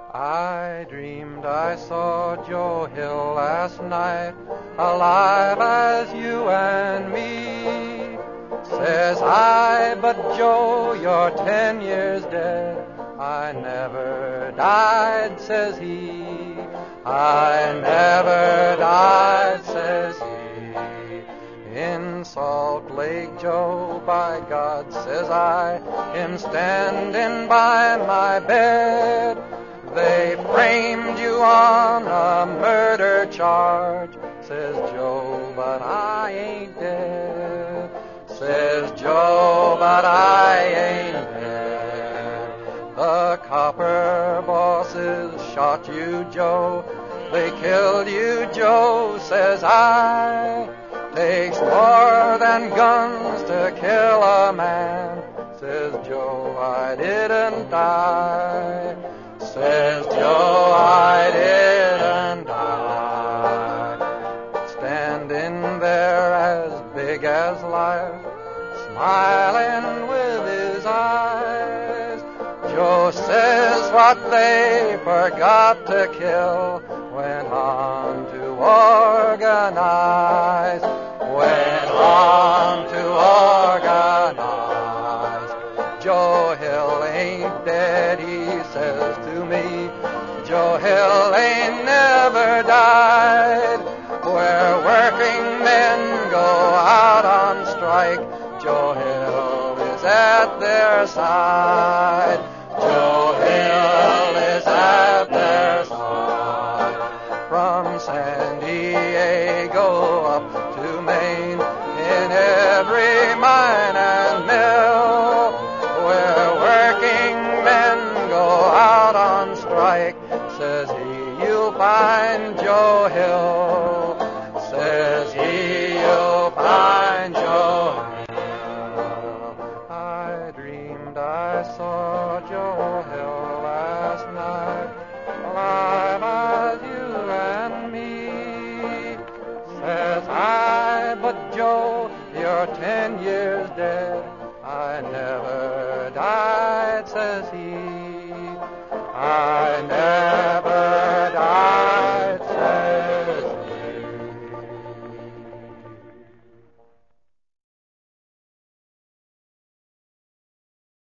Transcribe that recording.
I dreamed I saw Joe Hill last night, alive as you and me. Says I, but Joe, you're 10 years dead. I never died, says he. I never died, says he. In Salt Lake, Joe, by God, says I, am standing by my bed. They framed you on a murder charge, says Joe, but I ain't dead. Says Joe, but I ain't dead. The copper bosses shot you, Joe. They killed you, Joe, says I. Takes more than guns to kill a man, says Joe, I didn't die. Says Joe, I didn't die. Standing there as big as life, smiling with his eyes. Joe says what they forgot to kill went on to organize. Went on to organize. Joe Hill ain't dead, he says to me. Joe Hill ain't never died. Where working men go out on strike, Joe Hill is at their side. Joe Hill is at their side. From San Diego up to Maine, in every mine and mill, where working men go out on strike, says he, you'll find Joe Hill. Says he, you'll find Joe Hill. I dreamed I saw Joe Hill last night, alive as you and me. Says I, but Joe, you're 10 years dead. I never died, says he.